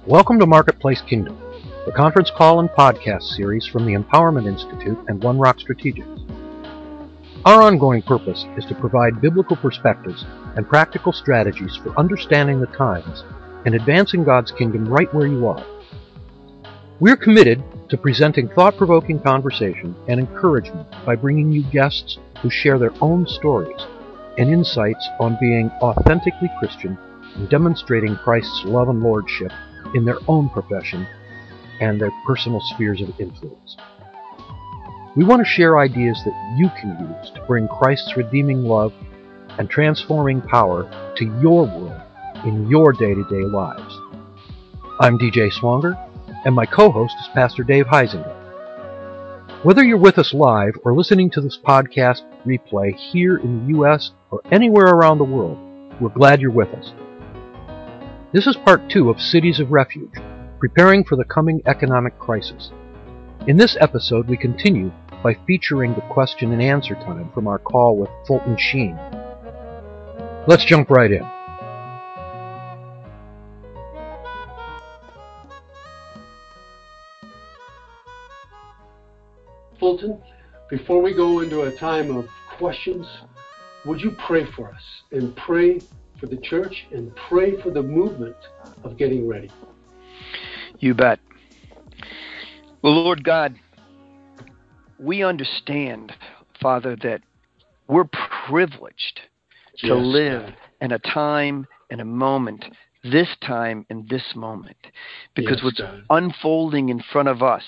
Welcome to Marketplace Kingdom, the conference call and podcast series from the Empowerment Institute and One Rock Strategics. Our ongoing purpose is to provide biblical perspectives and practical strategies for understanding the times and advancing God's kingdom right where you are. We're committed to presenting thought-provoking conversation and encouragement by bringing you guests who share their own stories and insights on being authentically Christian and demonstrating Christ's love and lordship in their own profession and their personal spheres of influence. We want to share ideas that you can use to bring Christ's redeeming love and transforming power to your world in your day-to-day lives. I'm DJ Swanger, and my co-host is Pastor Dave Heisinger. Whether you're with us live or listening to this podcast replay here in the U.S. or anywhere around the world, we're glad you're with us. This is part 2 of Cities of Refuge, preparing for the coming economic crisis. In this episode, we continue by featuring the question and answer time from our call with Fulton Sheen. Let's jump right in. Fulton, before we go into a time of questions, would you pray for us and pray for the church and pray for the movement of getting ready? You bet. Well, Lord God, we understand, Father, that we're privileged to live in a time and a moment, this time and this moment, because what's unfolding in front of us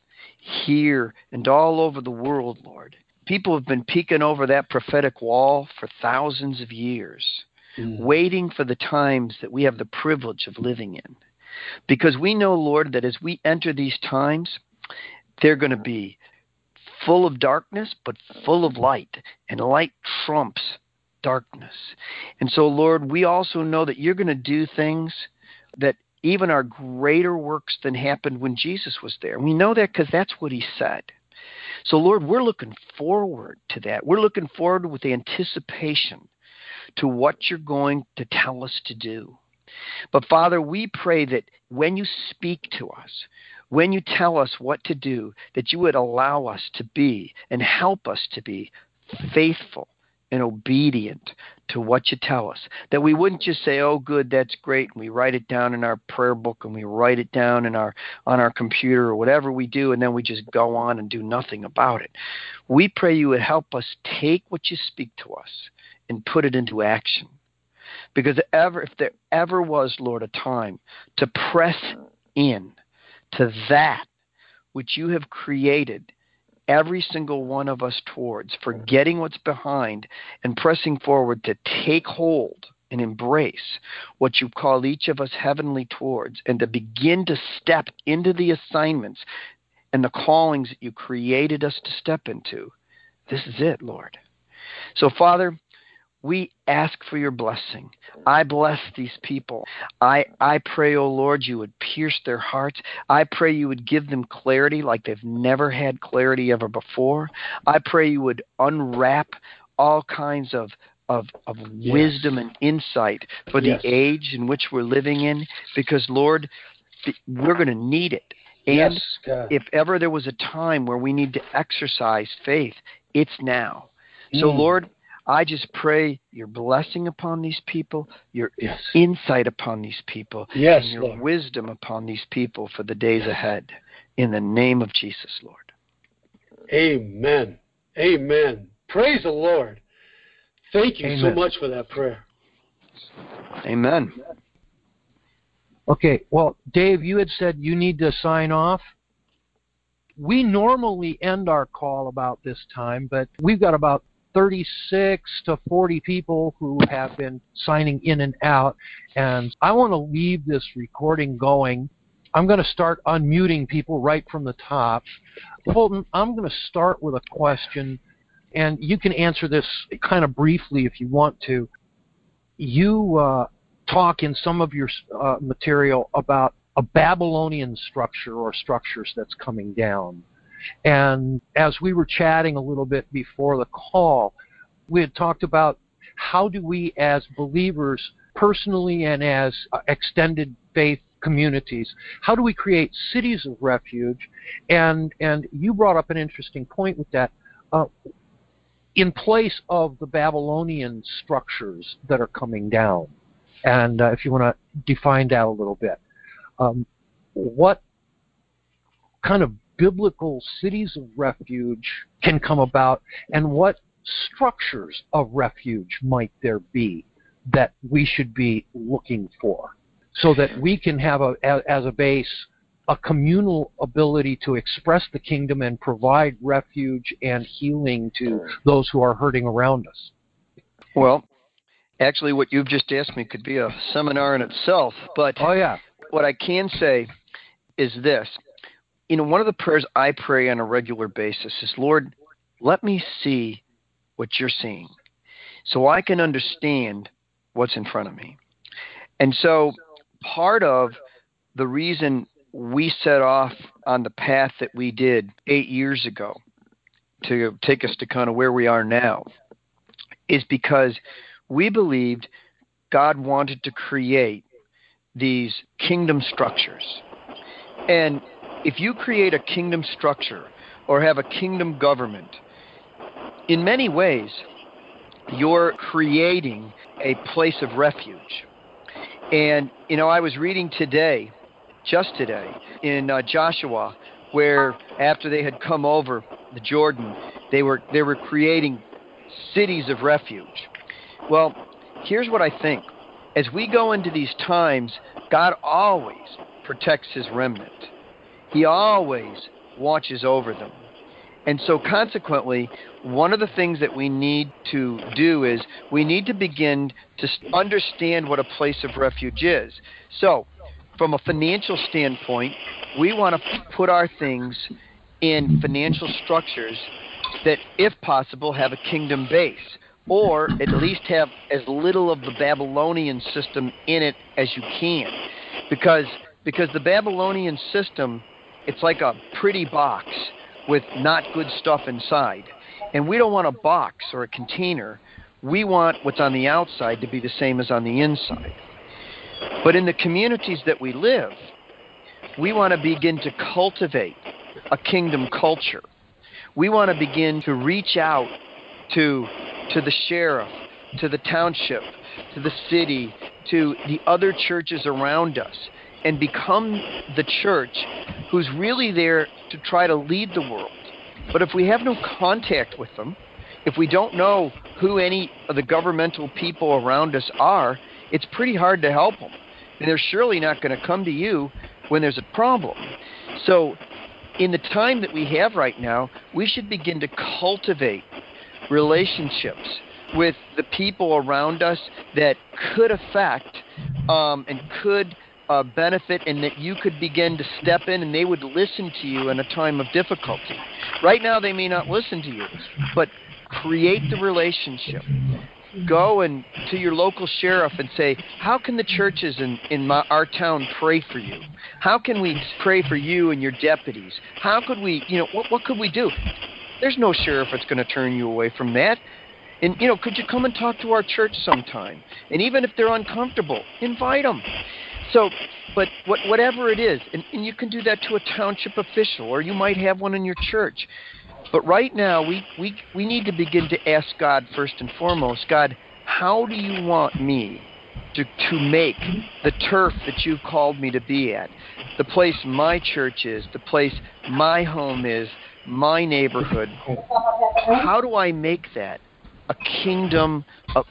here and all over the world, Lord, people have been peeking over that prophetic wall for thousands of years, waiting for the times that we have the privilege of living in. Because we know, Lord, that as we enter these times, they're going to be full of darkness, but full of light, and light trumps darkness. And so, Lord, we also know that you're going to do things that even are greater works than happened when Jesus was there. We know that because that's what he said. So, Lord, we're looking forward to that. We're looking forward with anticipation to what you're going to tell us to do. But, Father, we pray that when you speak to us, when you tell us what to do, that you would allow us to be and help us to be faithful and obedient to what you tell us. That we wouldn't just say, oh, good, that's great, and we write it down in our prayer book and we write it down on our computer or whatever we do, and then we just go on and do nothing about it. We pray you would help us take what you speak to us and put it into action. Because if there ever was, Lord, a time to press in to that which you have created every single one of us towards, forgetting what's behind and pressing forward to take hold and embrace what you've called each of us heavenly towards, and to begin to step into the assignments and the callings that you created us to step into. This is it, Lord. So, Father, we ask for your blessing. I bless these people. I pray, oh Lord, you would pierce their hearts. I pray you would give them clarity like they've never had clarity ever before. I pray you would unwrap all kinds of wisdom and insight for the age in which we're living in, because, Lord, we're going to need it. And if ever there was a time where we need to exercise faith, it's now. So, Lord, I just pray your blessing upon these people, your insight upon these people, and your Lord, wisdom upon these people for the days ahead. In the name of Jesus, Lord. Amen. Amen. Praise the Lord. Thank you so much for that prayer. Amen. Okay, well, Dave, you had said you need to sign off. We normally end our call about this time, but we've got about 36 to 40 people who have been signing in and out, and I want to leave this recording going. I'm going to start unmuting people right from the top. Fulton, I'm going to start with a question, and you can answer this kind of briefly if you want to. You talk in some of your material about a Babylonian structure or structures that's coming down. And as we were chatting a little bit before the call, we had talked about how do we as believers personally and as extended faith communities? How do we create cities of refuge? And you brought up an interesting point with that. In place of the Babylonian structures that are coming down, and if you want to define that a little bit, what kind of biblical cities of refuge can come about, and what structures of refuge might there be that we should be looking for, so that we can have as a base a communal ability to express the kingdom and provide refuge and healing to those who are hurting around us? Well, actually, what you've just asked me could be a seminar in itself, but what I can say is this. One of the prayers I pray on a regular basis is, Lord, let me see what you're seeing so I can understand what's in front of me. And so part of the reason we set off on the path that we did 8 years ago to take us to kind of where we are now is because we believed God wanted to create these kingdom structures. And if you create a kingdom structure or have a kingdom government, in many ways, you're creating a place of refuge. And, I was reading just today, in Joshua, where after they had come over the Jordan, they were creating cities of refuge. Well, here's what I think. As we go into these times, God always protects his remnant. He always watches over them. And so consequently, one of the things that we need to do is we need to begin to understand what a place of refuge is. So from a financial standpoint, we want to put our things in financial structures that, if possible, have a kingdom base, or at least have as little of the Babylonian system in it as you can. Because the Babylonian system, it's like a pretty box with not good stuff inside. And we don't want a box or a container. We want what's on the outside to be the same as on the inside. But in the communities that we live, we want to begin to cultivate a kingdom culture. We want to begin to reach out to the sheriff, to the township, to the city, to the other churches around us, and become the church who's really there to try to lead the world. But if we have no contact with them, if we don't know who any of the governmental people around us are, it's pretty hard to help them. And they're surely not going to come to you when there's a problem. So in the time that we have right now, we should begin to cultivate relationships with the people around us that could affect and could benefit, and that you could begin to step in and they would listen to you in a time of difficulty. Right now they may not listen to you, but create the relationship. Go and to your local sheriff and say, how can the churches in our town pray for you? How can we pray for you and your deputies? How could we, what could we do? There's no sheriff that's going to turn you away from that. And, could you come and talk to our church sometime? And even if they're uncomfortable, invite them. So, but whatever it is, and you can do that to a township official, or you might have one in your church. But right now, we need to begin to ask God first and foremost, God, how do you want me to make the turf that you've called me to be at, the place my church is, the place my home is, my neighborhood? How do I make that a kingdom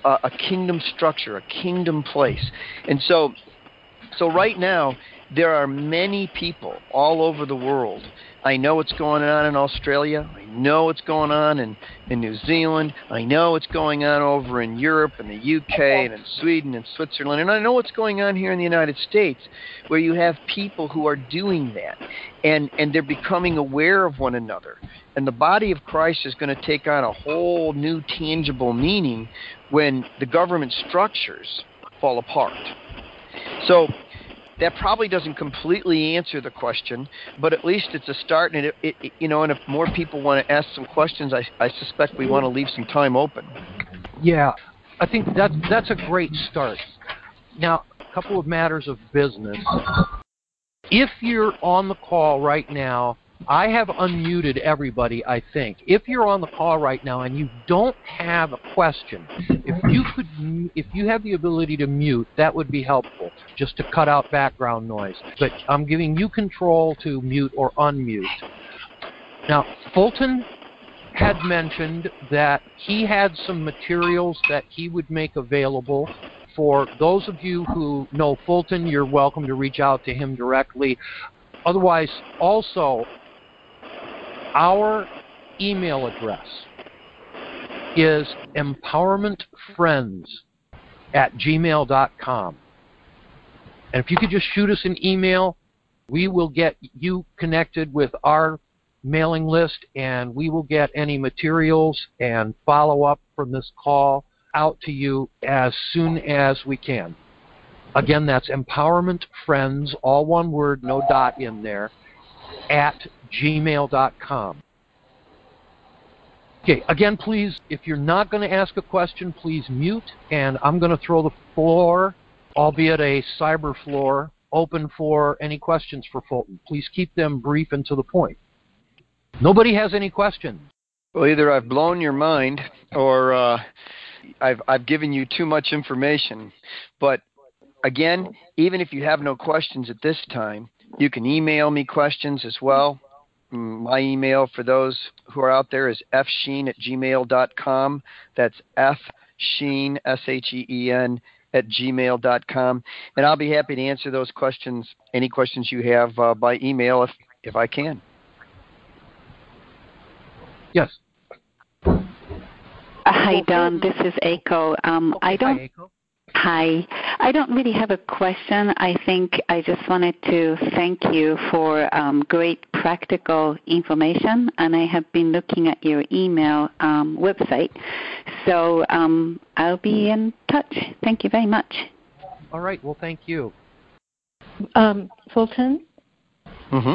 structure, a kingdom place? And so right now, there are many people all over the world. I know what's going on in Australia. I know what's going on in New Zealand. I know what's going on over in Europe and the UK and in Sweden and Switzerland. And I know what's going on here in the United States, where you have people who are doing that. And they're becoming aware of one another. And the body of Christ is going to take on a whole new tangible meaning when the government structures fall apart. So that probably doesn't completely answer the question, but at least it's a start. And and if more people want to ask some questions, I suspect we want to leave some time open. Yeah, I think that's a great start. Now, a couple of matters of business. If you're on the call right now, I have unmuted everybody, I think. If you're on the call right now and you don't have a question, if you have the ability to mute, that would be helpful, just to cut out background noise. But I'm giving you control to mute or unmute. Now, Fulton had mentioned that he had some materials that he would make available. For those of you who know Fulton, you're welcome to reach out to him directly. Otherwise, also, our email address is empowermentfriends@gmail.com. And if you could just shoot us an email, we will get you connected with our mailing list, and we will get any materials and follow-up from this call out to you as soon as we can. Again, that's empowermentfriends, all one word, no dot in there, @gmail.com. Okay, again, please, if you're not going to ask a question, please mute, and I'm going to throw the floor, albeit a cyber floor, open for any questions for Fulton. Please keep them brief and to the point. Nobody has any questions. Well, either I've blown your mind or I've given you too much information. But again, even if you have no questions at this time, you can email me questions as well. My email for those who are out there is fsheen@gmail.com. That's fsheen, SHEEN, @gmail.com. And I'll be happy to answer those questions, any questions you have by email if I can. Yes. Hi, Don. This is Aiko. Hi. I don't really have a question. I think I just wanted to thank you for great practical information, and I have been looking at your email website. So I'll be in touch. Thank you very much. All right. Well, thank you. Fulton? Mm-hmm.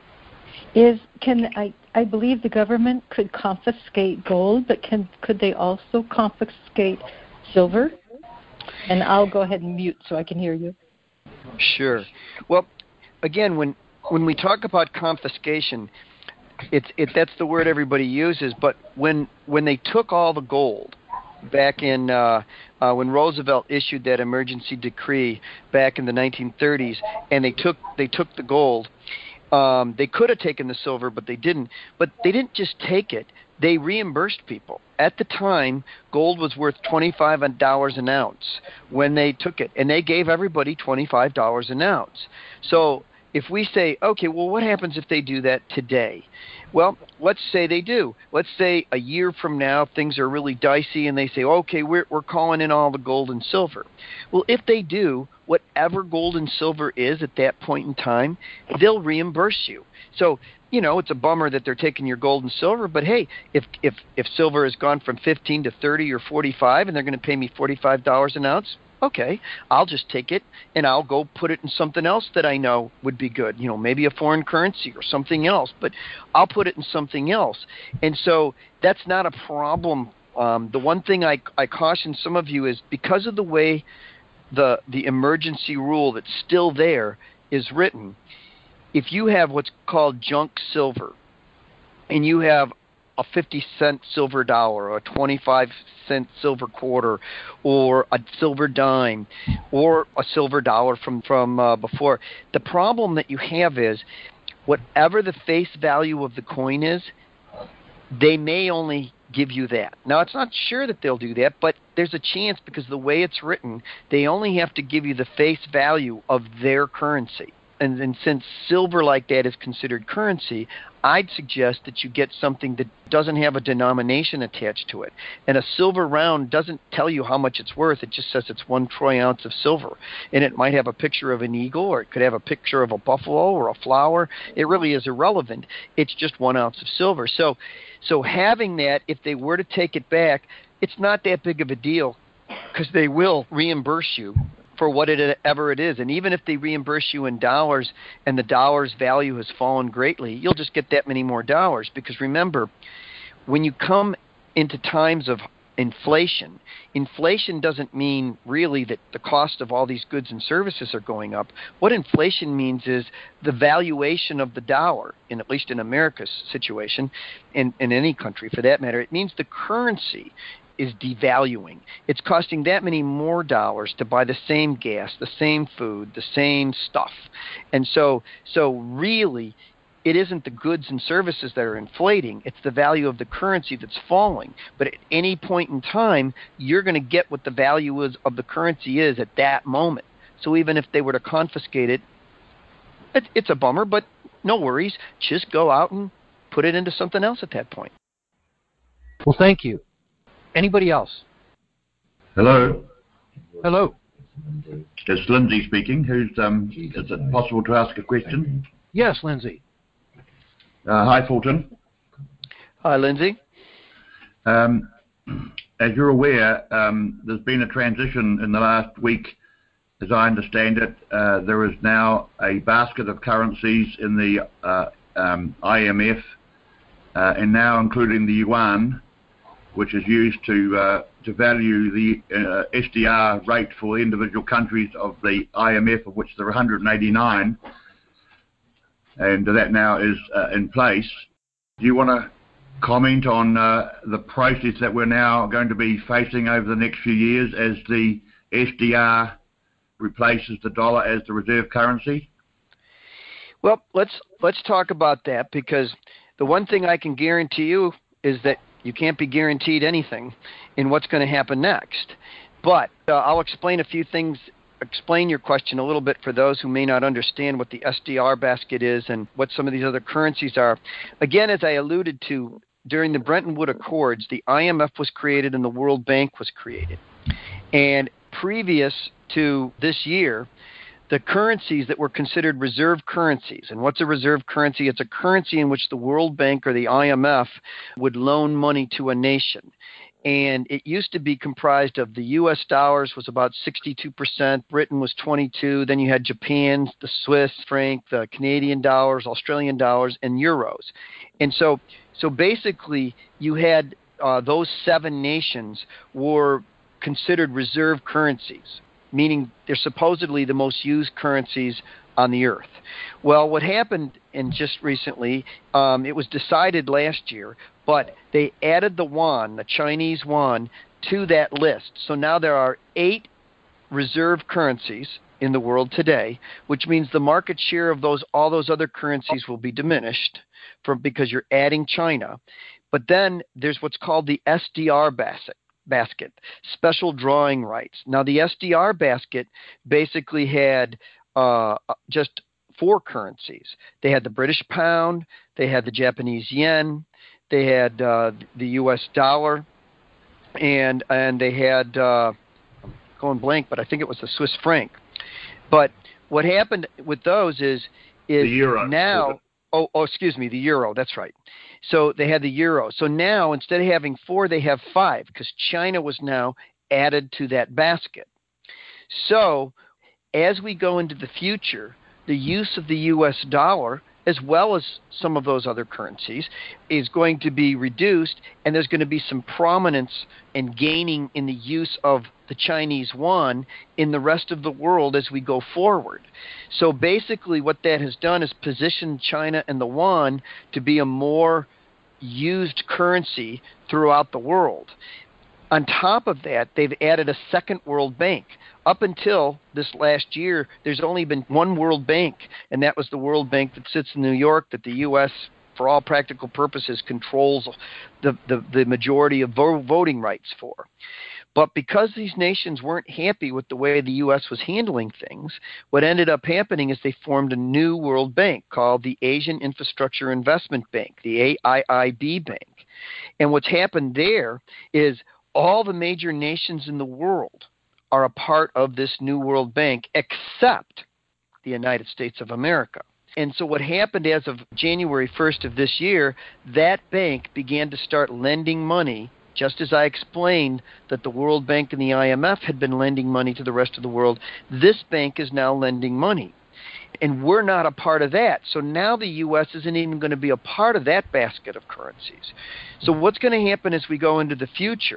I believe the government could confiscate gold, but could they also confiscate silver? And I'll go ahead and mute so I can hear you. Sure. Well, again, when we talk about confiscation, that's the word everybody uses. But when they took all the gold back in when Roosevelt issued that emergency decree back in the 1930s, and they took the gold. They could have taken the silver, but they didn't. But they didn't just take it. They reimbursed people. At the time, gold was worth $25 an ounce when they took it, and they gave everybody $25 an ounce. So if we say, okay, well, what happens if they do that today? Well, let's say they do. Let's say a year from now, things are really dicey, and they say, okay, we're calling in all the gold and silver. Well, if they do, whatever gold and silver is at that point in time, they'll reimburse you. So, it's a bummer that they're taking your gold and silver, but hey, if silver has gone from 15 to 30 or 45 and they're going to pay me $45 an ounce, okay, I'll just take it and I'll go put it in something else that I know would be good, maybe a foreign currency or something else, but I'll put it in something else. And so that's not a problem. The one thing I caution some of you is because of the way the emergency rule that's still there is written, if you have what's called junk silver and you have a 50-cent silver dollar or a 25-cent silver quarter or a silver dime or a silver dollar from before, the problem that you have is whatever the face value of the coin is, they may only give you that. Now, it's not sure that they'll do that, but there's a chance because the way it's written, they only have to give you the face value of their currency. And since silver like that is considered currency, I'd suggest that you get something that doesn't have a denomination attached to it. And a silver round doesn't tell you how much it's worth. It just says it's 1 troy ounce of silver. And it might have a picture of an eagle, or it could have a picture of a buffalo or a flower. It really is irrelevant. It's just 1 ounce of silver. So having that, if they were to take it back, it's not that big of a deal because they will reimburse you for whatever it is. And even if they reimburse you in dollars and the dollar's value has fallen greatly, you'll just get that many more dollars. Because remember, when you come into times of inflation. Inflation doesn't mean really that the cost of all these goods and services are going up. What inflation means is the valuation of the dollar, at least in America's situation, in any country for that matter. It means the currency is devaluing. It's costing that many more dollars to buy the same gas, the same food, the same stuff. And so really, it isn't the goods and services that are inflating. It's the value of the currency that's falling. But at any point in time, you're going to get what the value of the currency is at that moment. So even if they were to confiscate it, it's a bummer, but no worries. Just go out and put it into something else at that point. Well, thank you. Anybody else? Hello. Hello. It's Lindsay speaking. Is it possible to ask a question? Yes, Lindsay. Hi, Fulton. Hi, Lindsay. As you're aware, there's been a transition in the last week. As I understand it, there is now a basket of currencies in the IMF, and now including the yuan, which is used to value the SDR rate for individual countries of the IMF, of which there are 189. And that now is in place. Do you want to comment on the process that we're now going to be facing over the next few years as the SDR replaces the dollar as the reserve currency? Well, let's talk about that, because the one thing I can guarantee you is that you can't be guaranteed anything in what's going to happen next. But I'll explain a few things. Explain your question a little bit for those who may not understand what the SDR basket is and what some of these other currencies are. Again, as I alluded to, during the Bretton Woods Accords, the IMF was created and the World Bank was created. And previous to this year, the currencies that were considered reserve currencies. And what's a reserve currency? It's a currency in which the World Bank or the IMF would loan money to a nation. And it used to be comprised of the U.S. dollars was about 62%, Britain was 22%, then you had Japan, the Swiss franc, the Canadian dollars, Australian dollars, and euros. And so basically you had those 7 nations were considered reserve currencies, meaning they're supposedly the most used currencies on the earth. Well, what happened just recently, it was decided last year, but they added the yuan, the Chinese yuan, to that list. So now there are 8 reserve currencies in the world today, which means the market share of all those other currencies will be diminished because you're adding China. But then there's what's called the SDR basket, special drawing rights. Now the SDR basket basically had just 4 currencies. They had the British pound, they had the Japanese yen, they had the U.S. dollar, and they had, I'm going blank, but I think it was the Swiss franc. But what happened with those is the euro. Now, excuse me, the euro, that's right. So they had the euro. So now, instead of having 4, they have 5, because China was now added to that basket. So as we go into the future, the use of the U.S. dollar, as well as some of those other currencies, is going to be reduced, and there's going to be some prominence and gaining in the use of the Chinese yuan in the rest of the world as we go forward. So basically what that has done is positioned China and the yuan to be a more used currency throughout the world. On top of that, they've added a second World Bank. Up until this last year, there's only been one World Bank, and that was the World Bank that sits in New York, that the U.S., for all practical purposes, controls the majority of voting rights for. But because these nations weren't happy with the way the U.S. was handling things, what ended up happening is they formed a new World Bank called the Asian Infrastructure Investment Bank, the AIIB Bank. And what's happened there is all the major nations in the world are a part of this new World Bank, except the United States of America. And so what happened as of January 1st of this year, that bank began to start lending money, just as I explained that the World Bank and the IMF had been lending money to the rest of the world. This bank is now lending money. And we're not a part of that. So now the U.S. isn't even going to be a part of that basket of currencies. So what's going to happen as we go into the future?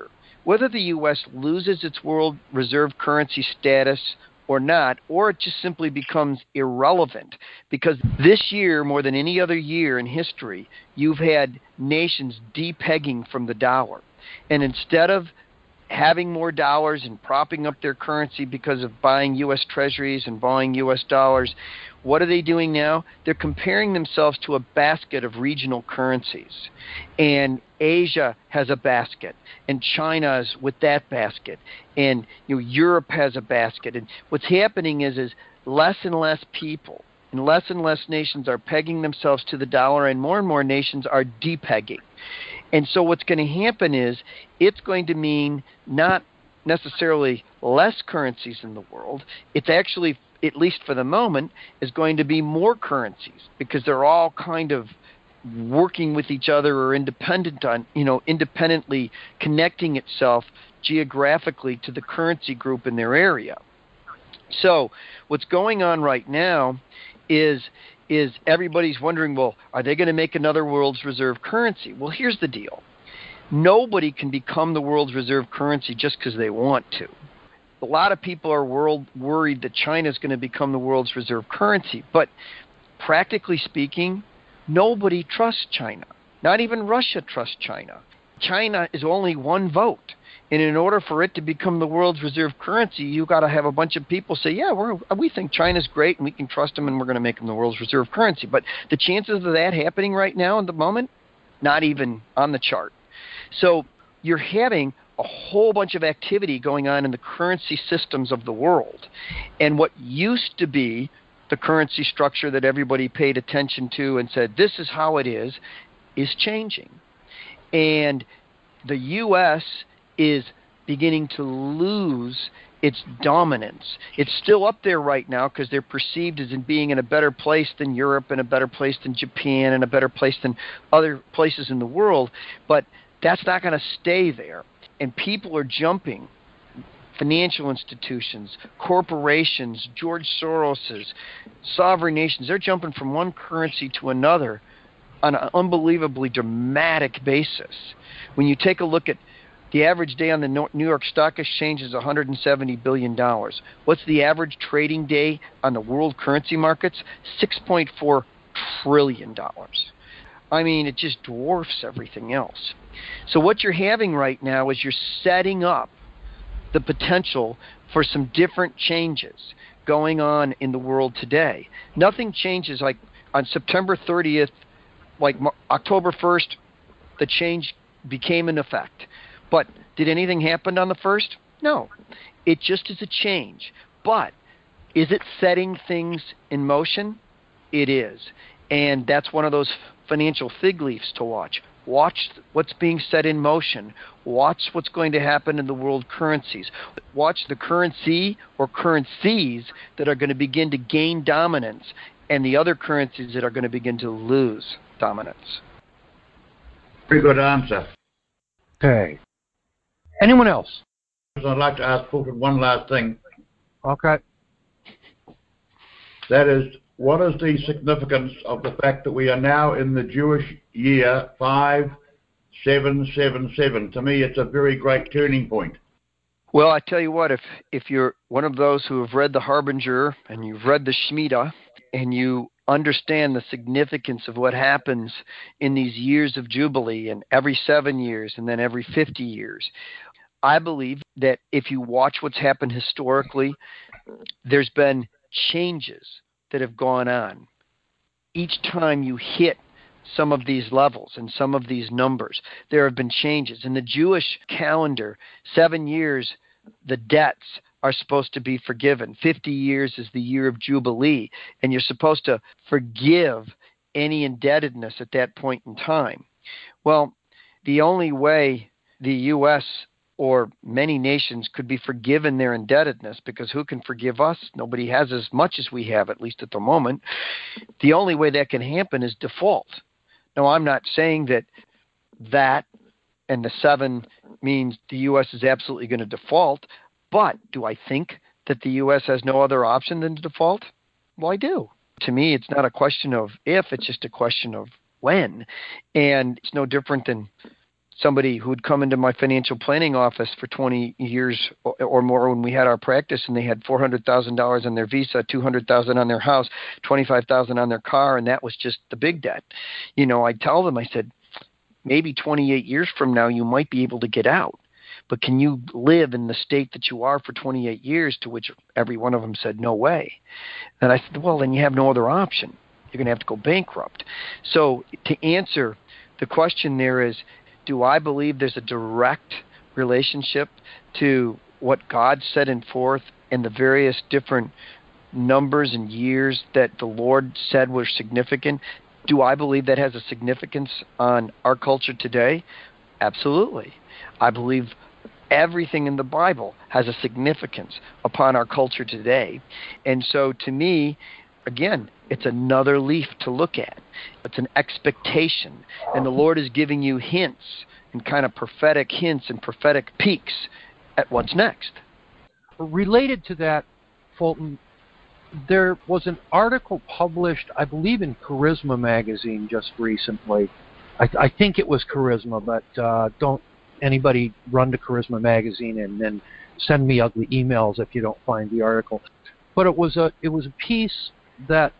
whether the U.S. loses its world reserve currency status or not, or it just simply becomes irrelevant. Because this year, more than any other year in history, you've had nations depegging from the dollar. And instead of having more dollars and propping up their currency because of buying U.S. treasuries and buying U.S. dollars, what are they doing now? They're comparing themselves to a basket of regional currencies. And Asia has a basket, and China is with that basket, and Europe has a basket. And what's happening is less and less people and less nations are pegging themselves to the dollar, and more nations are depegging. And so what's going to happen is it's going to mean not necessarily less currencies in the world. It's actually, at least for the moment, is going to be more currencies, because they're all kind of working with each other or independently connecting itself geographically to the currency group in their area. So what's going on right now is everybody's wondering, well, are they going to make another world's reserve currency? Well, here's the deal. Nobody can become the world's reserve currency just because they want to. A lot of people are worried that China is going to become the world's reserve currency, but practically speaking, nobody trusts China. Not even Russia trusts China. China is only one vote. And in order for it to become the world's reserve currency, you've got to have a bunch of people say, yeah, we think China's great and we can trust them and we're going to make them the world's reserve currency. But the chances of that happening right now at the moment, not even on the chart. So you're having a whole bunch of activity going on in the currency systems of the world. And what used to be the currency structure that everybody paid attention to and said, this is how it is changing. And the U.S. is beginning to lose its dominance. It's still up there right now because they're perceived as being in a better place than Europe and a better place than Japan and a better place than other places in the world, but that's not going to stay there. And people are jumping. Financial institutions, corporations, George Soros's, sovereign nations, they're jumping from one currency to another on an unbelievably dramatic basis. When you take a look at the average day on the New York Stock Exchange is $170 billion. What's the average trading day on the world currency markets? $6.4 trillion. I mean, it just dwarfs everything else. So what you're having right now is you're setting up the potential for some different changes going on in the world today. Nothing changes like on September 30th, like October 1st, the change became in effect. But did anything happen on the 1st? No. It just is a change. But is it setting things in motion? It is. And that's one of those financial fig leaves to watch. Watch what's being set in motion. Watch what's going to happen in the world currencies. Watch the currency or currencies that are going to begin to gain dominance and the other currencies that are going to begin to lose dominance. Very good answer. Okay. Anyone else? I'd like to ask Fulford one last thing. Okay. That is, what is the significance of the fact that we are now in the Jewish year 5777? To me, it's a very great turning point. Well, I tell you what, if you're one of those who have read the Harbinger and you've read the Shemitah and you understand the significance of what happens in these years of Jubilee and every 7 years and then every 50 years, I believe that if you watch what's happened historically, there's been changes that have gone on. Each time you hit some of these levels and some of these numbers, there have been changes. In the Jewish calendar, 7 years, the debts are supposed to be forgiven. 50 years is the year of Jubilee, and you're supposed to forgive any indebtedness at that point in time. Well, the only way the U.S. or many nations could be forgiven their indebtedness, because who can forgive us? Nobody has as much as we have, at least at the moment. The only way that can happen is default. Now, I'm not saying that and the 7 means the U.S. is absolutely going to default, but do I think that the U.S. has no other option than to default? Well, I do. To me, it's not a question of if, it's just a question of when. And it's no different than somebody who would come into my financial planning office for 20 years or more when we had our practice, and they had $400,000 on their Visa, $200,000 on their house, $25,000 on their car, and that was just the big debt. I tell them, I said, maybe 28 years from now you might be able to get out, but can you live in the state that you are for 28 years? To which every one of them said, no way. And I said, well, then you have no other option. You're going to have to go bankrupt. So to answer the question there is, do I believe there's a direct relationship to what God set in forth and the various different numbers and years that the Lord said were significant? Do I believe that has a significance on our culture today? Absolutely. I believe everything in the Bible has a significance upon our culture today. And so to me, again, it's another leaf to look at. It's an expectation. And the Lord is giving you hints and kind of prophetic hints and prophetic peeks at what's next. Related to that, Fulton, there was an article published, I believe, in Charisma magazine just recently. I think it was Charisma, but don't anybody run to Charisma magazine and then send me ugly emails if you don't find the article. But it was a piece that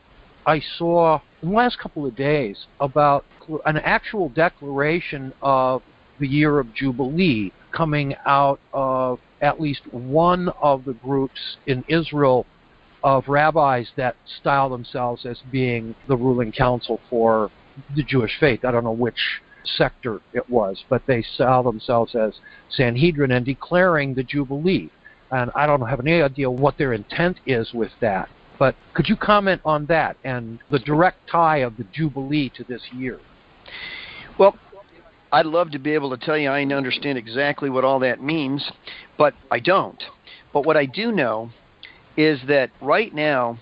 I saw in the last couple of days about an actual declaration of the year of Jubilee coming out of at least one of the groups in Israel of rabbis that style themselves as being the ruling council for the Jewish faith. I don't know which sector it was, but they style themselves as Sanhedrin and declaring the Jubilee. And I don't have any idea what their intent is with that. But could you comment on that and the direct tie of the Jubilee to this year? Well, I'd love to be able to tell you I understand exactly what all that means, but I don't. But what I do know is that right now,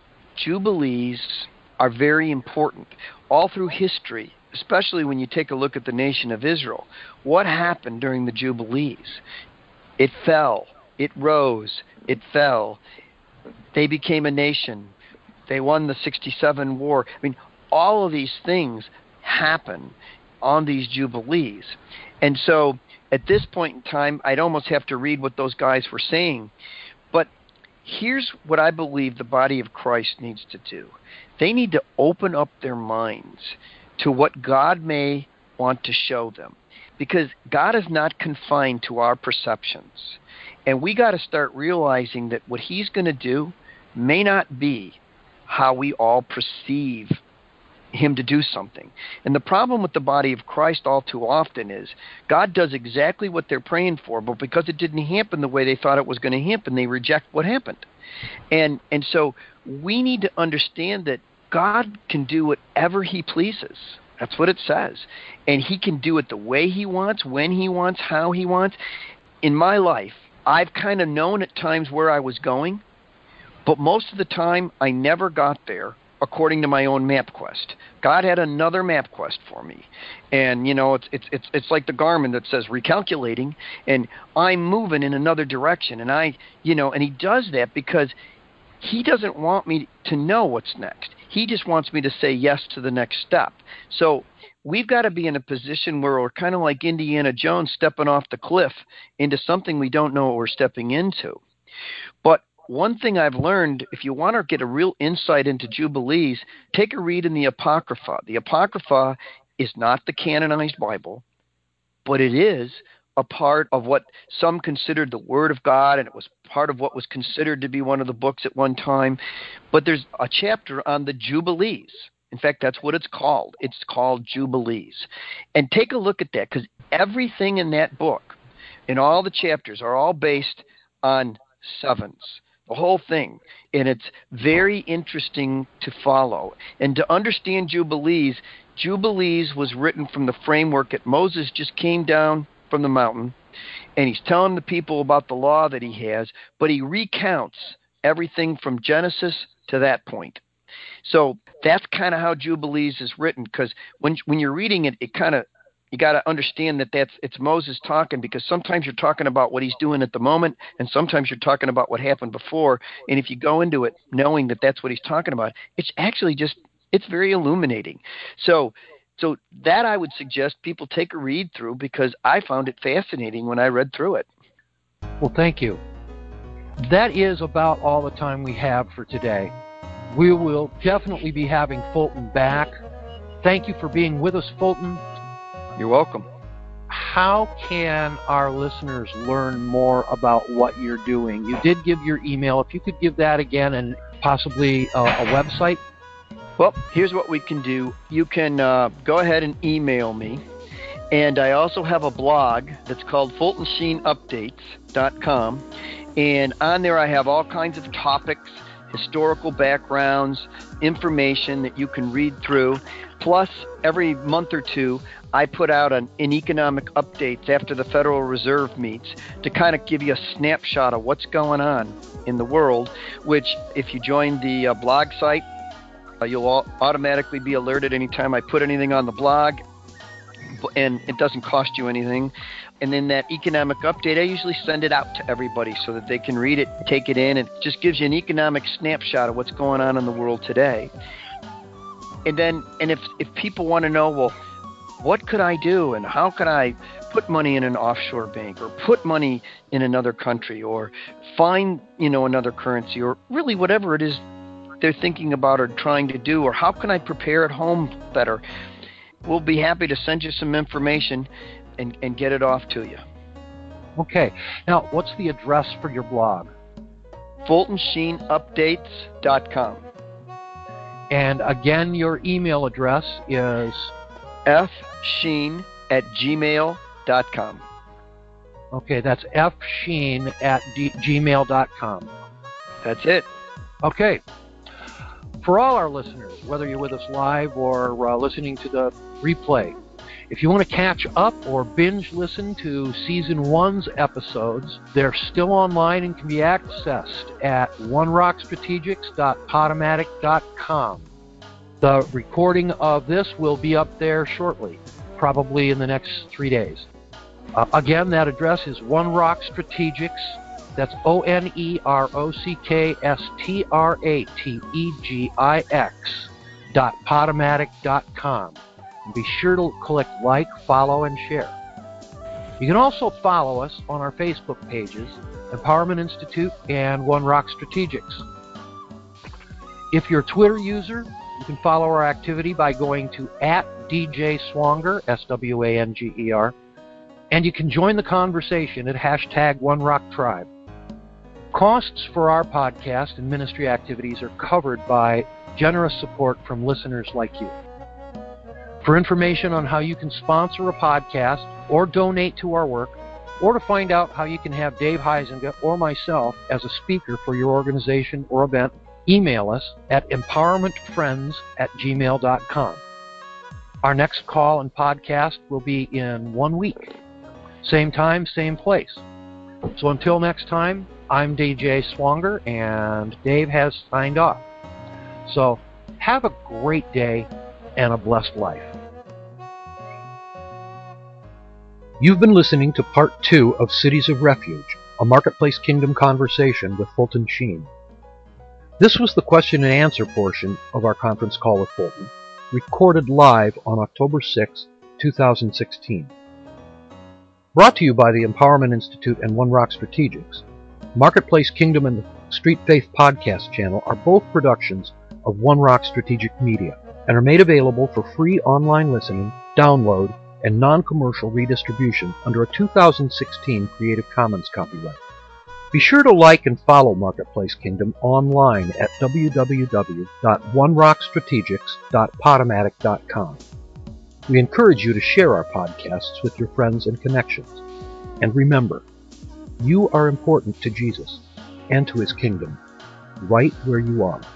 Jubilees are very important. All through history, especially when you take a look at the nation of Israel, what happened during the Jubilees? It fell, it rose, it fell. They became a nation. They won the 67 war. I mean, all of these things happen on these Jubilees. And so at this point in time, I'd almost have to read what those guys were saying. But here's what I believe the body of Christ needs to do. They need to open up their minds to what God may want to show them. Because God is not confined to our perceptions. And we got to start realizing that what he's going to do may not be how we all perceive him to do something. And the problem with the body of Christ all too often is God does exactly what they're praying for, but because it didn't happen the way they thought it was going to happen, they reject what happened. And so we need to understand that God can do whatever he pleases. That's what it says. And he can do it the way he wants, when he wants, how he wants. In my life, I've kind of known at times where I was going, but most of the time I never got there according to my own MapQuest. God had another MapQuest for me. And, it's like the Garmin that says recalculating, and I'm moving in another direction. And and he does that because he doesn't want me to know what's next. He just wants me to say yes to the next step. So we've got to be in a position where we're kind of like Indiana Jones stepping off the cliff into something we don't know what we're stepping into. But one thing I've learned, if you want to get a real insight into Jubilees, take a read in the Apocrypha. The Apocrypha is not the canonized Bible, but it is a part of what some considered the Word of God, and it was part of what was considered to be one of the books at one time. But there's a chapter on the Jubilees. In fact, that's what it's called. It's called Jubilees. And take a look at that, because everything in that book, in all the chapters, are all based on sevens. The whole thing. And it's very interesting to follow. And to understand Jubilees was written from the framework that Moses just came down from the mountain, and he's telling the people about the law that he has, but he recounts everything from Genesis to that point. So that's kind of how Jubilees is written, because when you're reading it, you got to understand that it's Moses talking, because sometimes you're talking about what he's doing at the moment, and sometimes you're talking about what happened before. And if you go into it knowing that that's what he's talking about, it's actually it's very illuminating. So So that I would suggest people take a read through, because I found it fascinating when I read through it. Well, thank you. That is about all the time we have for today. We will definitely be having Fulton back. Thank you for being with us, Fulton. You're welcome. How can our listeners learn more about what you're doing? You did give your email. If you could give that again, and possibly a website. Well, here's what we can do. You can go ahead and email me. And I also have a blog that's called FultonSheenUpdates.com. And on there I have all kinds of topics, historical backgrounds, information that you can read through. Plus, every month or two, I put out an economic updates after the Federal Reserve meets to kind of give you a snapshot of what's going on in the world, which if you join the blog site, you'll automatically be alerted anytime I put anything on the blog, and it doesn't cost you anything. And then that economic update, I usually send it out to everybody so that they can read it, take it in. It just gives you an economic snapshot of what's going on in the world today. And then, if people want to know, well, what could I do, and how could I put money in an offshore bank, or put money in another country, or find, another currency, or really whatever it is they're thinking about or trying to do, or how can I prepare at home better, we'll be happy to send you some information and get it off to you. Okay. Now, what's the address for your blog? FultonSheenUpdates.com. And again, your email address is fsheen@gmail.com. Okay, that's fsheen@gmail.com. That's it. Okay. For all our listeners, whether you're with us live or listening to the replay, if you want to catch up or binge listen to Season 1's episodes, they're still online and can be accessed at onerockstrategics.podomatic.com. The recording of this will be up there shortly, probably in the next 3 days. Again, that address is One Rock Strategics. That's ONEROCKSTRATEGIX.podomatic.com. And be sure to click like, follow, and share. You can also follow us on our Facebook pages, Empowerment Institute and One Rock Strategics. If you're a Twitter user, you can follow our activity by going to @DJ Swanger, SWANGER, and you can join the conversation at #OneRockTribe. Costs for our podcast and ministry activities are covered by generous support from listeners like you. For information on how you can sponsor a podcast or donate to our work, or to find out how you can have Dave Huizenga or myself as a speaker for your organization or event, email us at empowermentfriends@gmail.com. Our next call and podcast will be in 1 week. Same time, same place. So until next time, I'm DJ Swanger, and Dave has signed off. So have a great day and a blessed life. You've been listening to Part 2 of Cities of Refuge, a Marketplace Kingdom conversation with Fulton Sheen. This was the question and answer portion of our conference call with Fulton, recorded live on October 6, 2016. Brought to you by the Empowerment Institute and One Rock Strategics, Marketplace Kingdom and the Street Faith Podcast channel are both productions of One Rock Strategic Media and are made available for free online listening, download, and non-commercial redistribution under a 2016 Creative Commons copyright. Be sure to like and follow Marketplace Kingdom online at www.onerockstrategics.podomatic.com. We encourage you to share our podcasts with your friends and connections. And remember, you are important to Jesus and to His kingdom, right where you are.